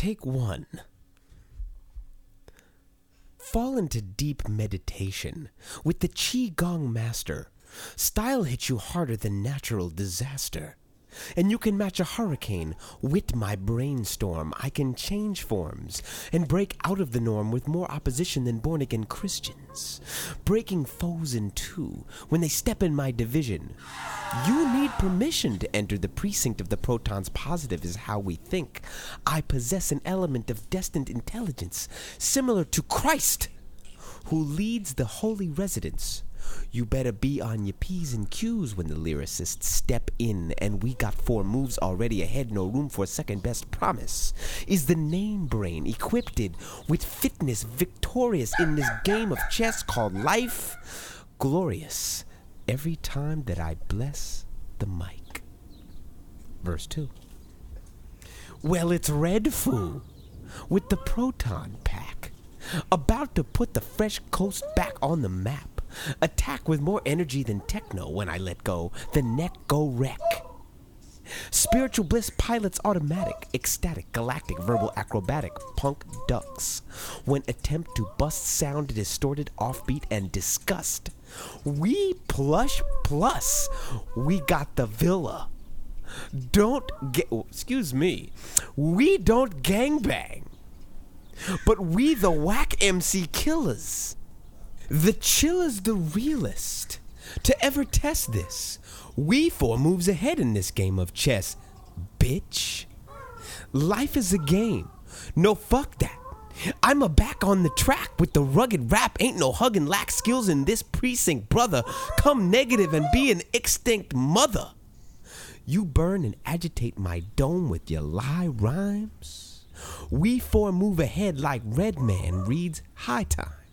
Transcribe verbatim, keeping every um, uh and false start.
Take one. Fall into deep meditation with the Qigong master. Style hits you harder than natural disaster. And you can match a hurricane with my brainstorm. I can change forms and break out of the norm with more opposition than born-again Christians. Breaking foes in two when they step in my division. You need permission to enter the precinct of the protons. Positive is how we think. I possess an element of destined intelligence similar to Christ, who leads the holy residence. You better be on your P's and Q's when the lyricists step in, and we got four moves already ahead, no room for second best. Promise is the name brain equipped with fitness, victorious in this game of chess called life, glorious every time that I bless the mic. Verse two. Well, it's Red Foo with the proton pack, about to put the fresh coast back on the map. Attack with more energy than techno when I let go. The neck go wreck. Spiritual bliss pilots automatic, ecstatic, galactic, verbal acrobatic, punk ducks. When attempt to bust sound distorted, offbeat, and disgust. We plush plus. We got the villa. Don't get, excuse me. We don't gangbang. But we the whack M C killers. The chill is the realest to ever test this. We four moves ahead in this game of chess, bitch. Life is a game. No, fuck that. I'm a back on the track with the rugged rap. Ain't no hugging, lack skills in this precinct, brother. Come negative and be an extinct mother. You burn and agitate my dome with your lie rhymes. We four move ahead like Red Man reads High Time.